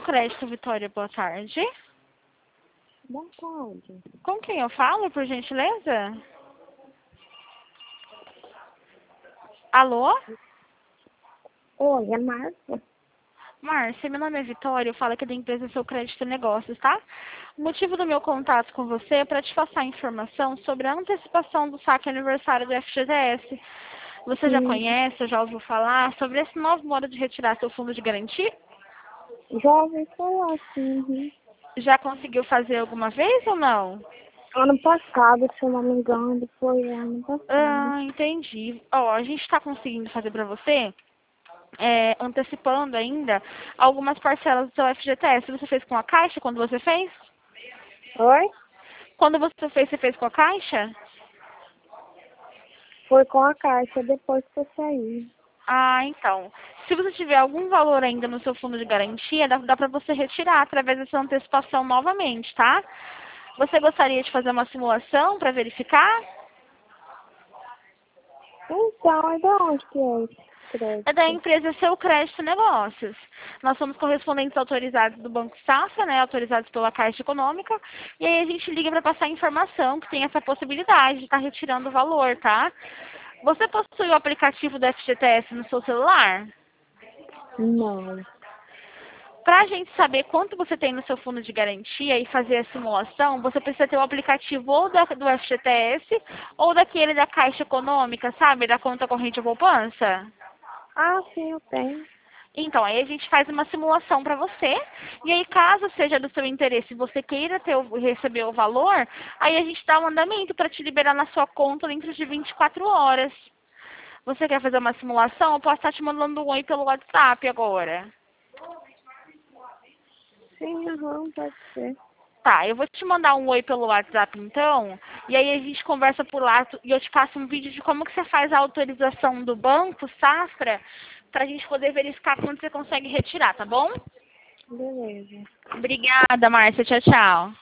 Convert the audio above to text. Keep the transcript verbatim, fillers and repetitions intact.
Crédito Vitória, boa tarde. Boa tarde. Com quem eu falo, por gentileza? Alô? Oi, é Márcia. Márcia, meu nome é Vitória, eu falo aqui da empresa Seu Crédito e Negócios, tá? O motivo do meu contato com você é para te passar informação sobre a antecipação do saque aniversário do F G T S. Você já Hum, conhece, já ouviu falar sobre esse novo modo de retirar seu fundo de garantia? já ouvi falar assim. Uhum. Já conseguiu fazer alguma vez ou não? Ano passado, se eu não me engano, foi ano passado. Ah, entendi. Ó, a gente está conseguindo fazer para você, é, antecipando ainda, algumas parcelas do seu F G T S. Você fez com a Caixa quando você fez? Oi? Quando você fez, você fez com a Caixa? Foi com a caixa depois que eu saí. Ah, então. Se você tiver algum valor ainda no seu fundo de garantia, dá, dá para você retirar através dessa antecipação novamente, tá? Você gostaria de fazer uma simulação para verificar? Então, é da onde que é esse É da crédito? empresa Seu Crédito Negócios. Nós somos correspondentes autorizados do Banco Safra, né, autorizados pela Caixa Econômica, e aí a gente liga para passar informação que tem essa possibilidade de estar retirando o valor, tá? Você possui o aplicativo do F G T S no seu celular? Não. Para a gente saber quanto você tem no seu fundo de garantia e fazer a simulação, você precisa ter o aplicativo ou da, do F G T S ou daquele da Caixa Econômica, sabe? Da conta corrente ou poupança. Ah, sim, eu tenho. Então, aí a gente faz uma simulação para você, e aí caso seja do seu interesse e você queira ter o- receber o valor, aí a gente dá um andamento para te liberar na sua conta dentro de vinte e quatro horas. Você quer fazer uma simulação? Eu posso estar te mandando um oi pelo WhatsApp agora. Sim, aham, pode ser. Tá, eu vou te mandar um oi pelo WhatsApp então, e aí a gente conversa por lá tu- e eu te passo um vídeo de como que você faz a autorização do banco, Safra, pra gente poder verificar quando você consegue retirar, tá bom? Beleza. Obrigada, Márcia. Tchau, tchau.